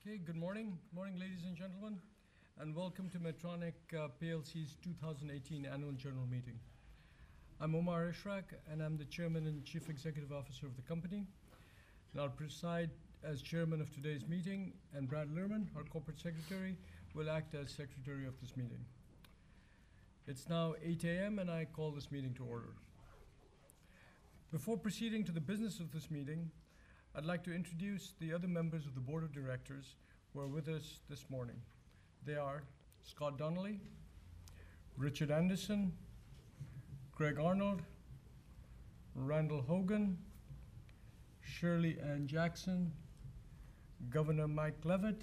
Okay, good morning. Good morning, ladies and gentlemen, and welcome to Medtronic PLC's 2018 Annual General Meeting. I'm Omar Ishrak, and I'm the Chairman and Chief Executive Officer of the company. And I'll preside as Chairman of today's meeting, and Brad Lerman, our Corporate Secretary, will act as Secretary of this meeting. It's now 8 a.m., and I call this meeting to order. Before proceeding to the business of this meeting, I'd like to introduce the other members of the Board of Directors who are with us this morning. They are Scott Donnelly, Richard Anderson, Greg Arnold, Randall Hogan, Shirley Ann Jackson, Governor Mike Leavitt,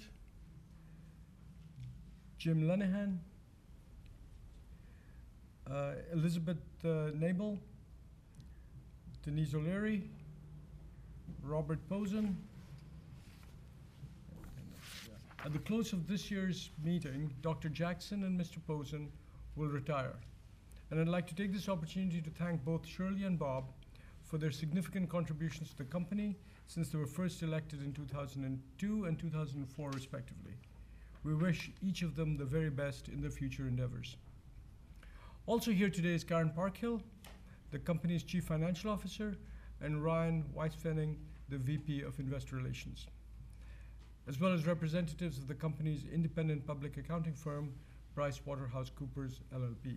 Jim Lenihan, Elizabeth Nabel, Denise O'Leary, Robert Posen. At the close of this year's meeting, Dr. Jackson and Mr. Posen will retire. And I'd like to take this opportunity to thank both Shirley and Bob for their significant contributions to the company since they were first elected in 2002 and 2004, respectively. We wish each of them the very best in their future endeavors. Also here today is Karen Parkhill, the company's Chief Financial Officer, and Ryan Weisfenning, the VP of Investor Relations, as well as representatives of the company's independent public accounting firm, PricewaterhouseCoopers LLP.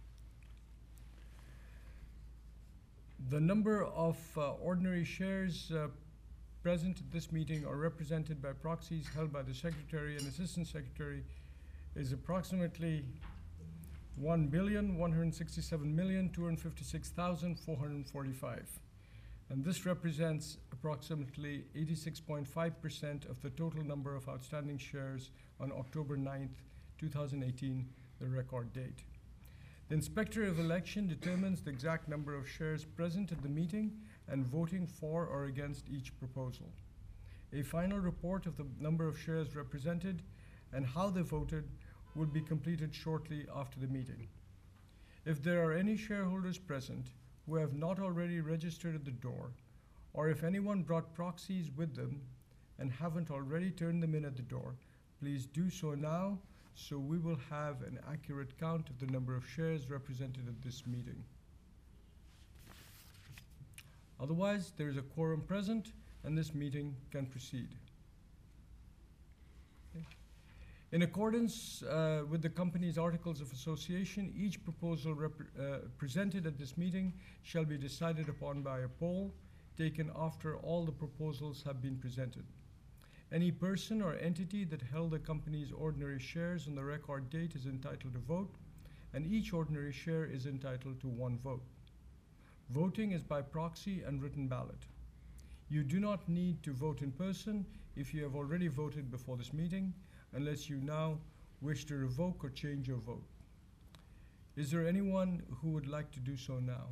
The number of ordinary shares present at this meeting or represented by proxies held by the Secretary and Assistant Secretary is approximately 1,167,256,445. And this represents approximately 86.5% of the total number of outstanding shares on October 9th, 2018, the record date. The Inspector of Election determines the exact number of shares present at the meeting and voting for or against each proposal. A final report of the number of shares represented and how they voted will be completed shortly after the meeting. If there are any shareholders present who have not already registered at the door, or if anyone brought proxies with them and haven't already turned them in at the door, please do so now so we will have an accurate count of the number of shares represented at this meeting. Otherwise, there is a quorum present and this meeting can proceed. Okay. In accordance with the company's Articles of Association, each proposal presented at this meeting shall be decided upon by a poll taken after all the proposals have been presented. Any person or entity that held the company's ordinary shares on the record date is entitled to vote, and each ordinary share is entitled to one vote. Voting is by proxy and written ballot. You do not need to vote in person if you have already voted before this meeting, unless you now wish to revoke or change your vote. Is there anyone who would like to do so now?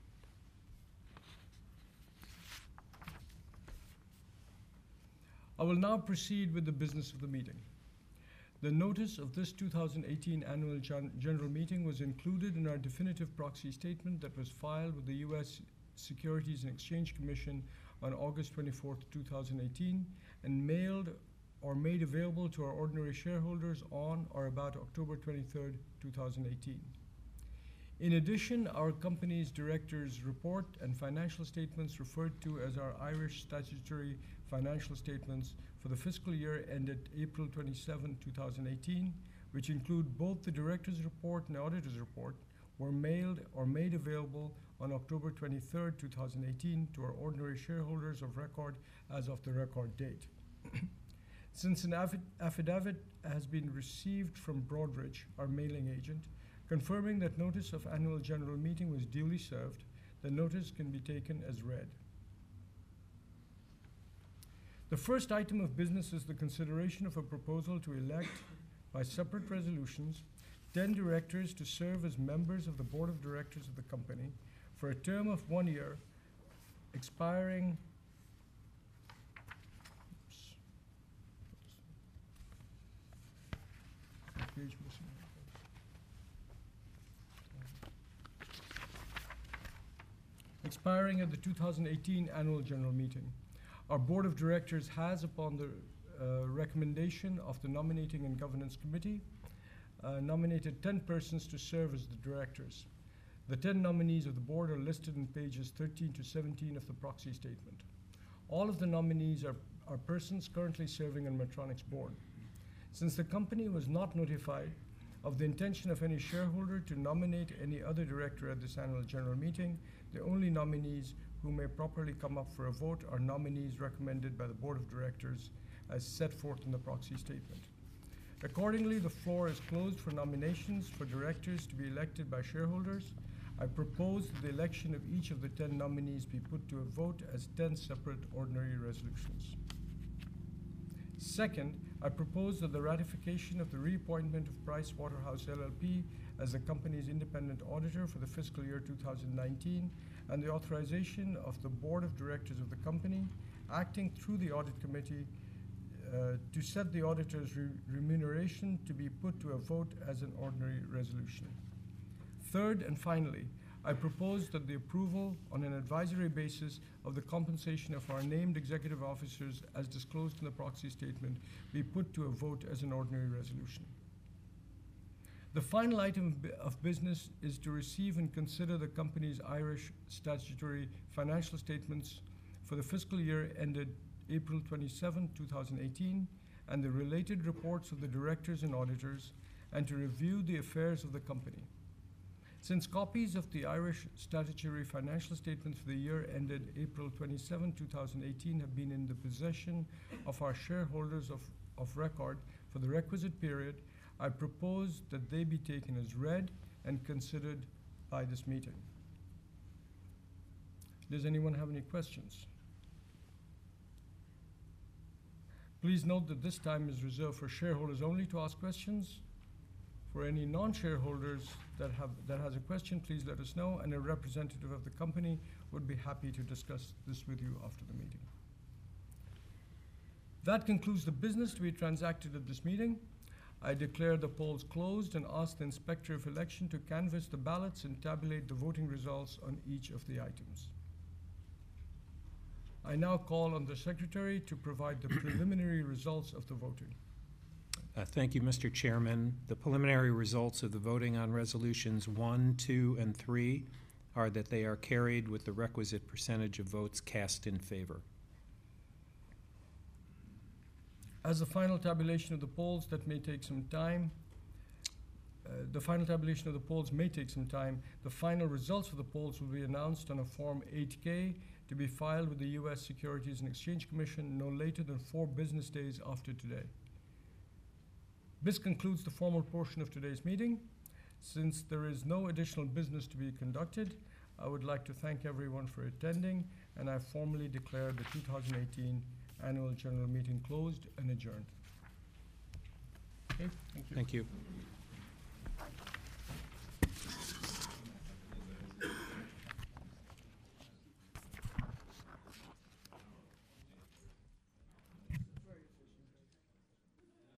I will now proceed with the business of the meeting. The notice of this 2018 Annual General Meeting was included in our definitive proxy statement that was filed with the U.S. Securities and Exchange Commission on August 24th, 2018, and mailed or made available to our ordinary shareholders on or about October 23rd, 2018. In addition, our company's directors' report and financial statements referred to as our Irish statutory financial statements for the fiscal year ended April 27, 2018, which include both the directors' report and auditor's report, were mailed or made available on October 23rd, 2018 to our ordinary shareholders of record as of the record date. Since an affidavit has been received from Broadridge, our mailing agent, confirming that notice of annual general meeting was duly served, the notice can be taken as read. The first item of business is the consideration of a proposal to elect, by separate resolutions, 10 directors to serve as members of the Board of Directors of the company for a term of 1 year, expiring expiring at the 2018 Annual General Meeting. Our Board of Directors has, upon the recommendation of the Nominating and Governance Committee, nominated 10 persons to serve as the directors. The 10 nominees of the board are listed in pages 13 to 17 of the proxy statement. All of the nominees are persons currently serving on Medtronic's board. Since the company was not notified of the intention of any shareholder to nominate any other director at this annual general meeting, the only nominees who may properly come up for a vote are nominees recommended by the board of directors as set forth in the proxy statement. Accordingly, the floor is closed for nominations for directors to be elected by shareholders. I propose that the election of each of the 10 nominees be put to a vote as 10 separate ordinary resolutions. Second, I propose that the ratification of the reappointment of Pricewaterhouse LLP as the company's independent auditor for the fiscal year 2019 and the authorization of the board of directors of the company, acting through the audit committee, to set the auditor's remuneration to be put to a vote as an ordinary resolution. Third and finally, I propose that the approval on an advisory basis of the compensation of our named executive officers as disclosed in the proxy statement be put to a vote as an ordinary resolution. The final item of business is to receive and consider the company's Irish statutory financial statements for the fiscal year ended April 27, 2018, and the related reports of the directors and auditors, and to review the affairs of the company. Since copies of the Irish statutory financial statements for the year ended April 27, 2018 have been in the possession of our shareholders of record for the requisite period, I propose that they be taken as read and considered by this meeting. Does anyone have any questions? Please note that this time is reserved for shareholders only to ask questions. For any non-shareholders that has a question, please let us know, and a representative of the company would be happy to discuss this with you after the meeting. That concludes the business to be transacted at this meeting. I declare the polls closed and ask the Inspector of Election to canvass the ballots and tabulate the voting results on each of the items. I now call on the Secretary to provide the preliminary results of the voting. Thank you, Mr. Chairman. The preliminary results of the voting on resolutions 1, 2, and 3 are that they are carried with the requisite percentage of votes cast in favor. As the final tabulation of the polls may take some time, the final results of the polls will be announced on a Form 8-K to be filed with the U.S. Securities and Exchange Commission no later than 4 business days after today. This concludes the formal portion of today's meeting. Since there is no additional business to be conducted, I would like to thank everyone for attending, and I formally declare the 2018 Annual General Meeting closed and adjourned. Okay, thank you. Thank you.